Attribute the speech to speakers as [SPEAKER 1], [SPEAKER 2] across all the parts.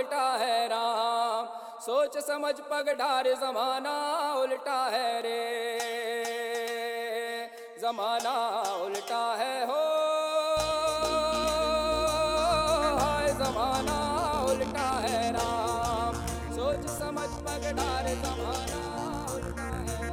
[SPEAKER 1] उल्टा है राम। सोच समझ पगडार जमाना उल्टा है रे, जमाना उल्टा है हो, हाय जमाना उल्टा है राम। सोच समझ पगडार जमाना उल्टा है।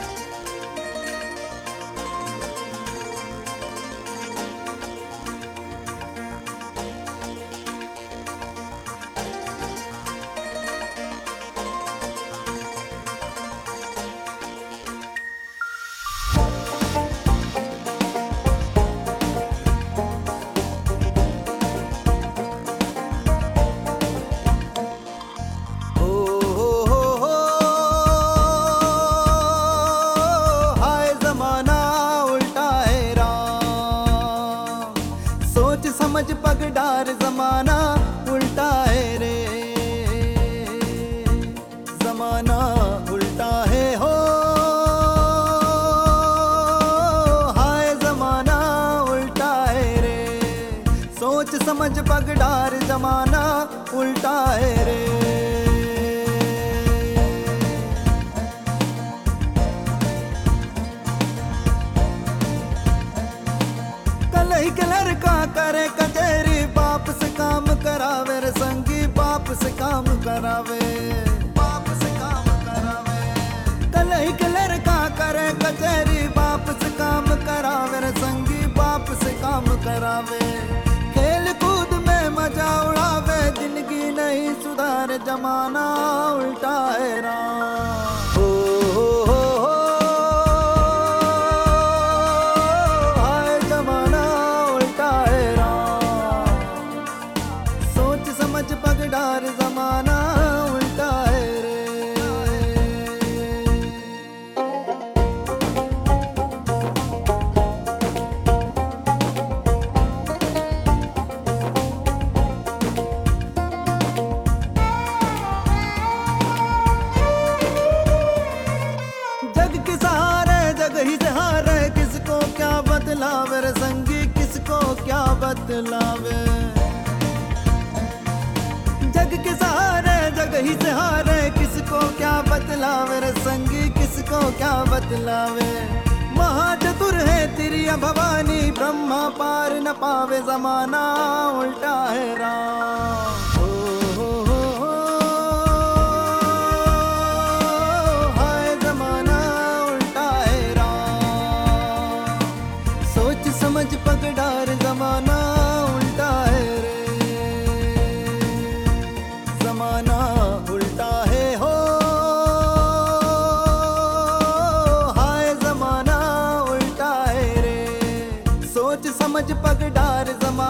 [SPEAKER 2] समझ पगडार जमाना उल्टा है रे, जमाना उल्टा है हो, हाय जमाना उल्टा है रे। सोच समझ पगडार जमाना उल्टा है रे। कलही के लड़का करे कचहरी, बाप से काम करावे रे संगी, बाप से काम करावे, बाप से काम करावे। कलही के लड़का करे कचहरी, बाप से काम करावे रे संगी, बाप से काम करावे। खेल कूद में मजा उड़ावे, जिंदगी नहीं सुधार, जमाना उल्टा है राम। पगडार जमाना उल्टा है रे। जग के सहारे जग ही से हारे, किसको क्या बतलावे रे संगी, किसको क्या बतलावे। जग के सहारे जग ही से हारे, किसको क्या बतलावे रे संगी, किसको क्या बतलावे। महाचतुर है तिरिया भवानी, ब्रह्मा पार न पावे, जमाना उल्टा है राम। हाय जमाना उल्टा है राम। सोच समझ पगडार जमाना उल्टा है रे, जमाना उल्टा है हो, हाय जमाना उल्टा है रे। सोच समझ पगडार जमाना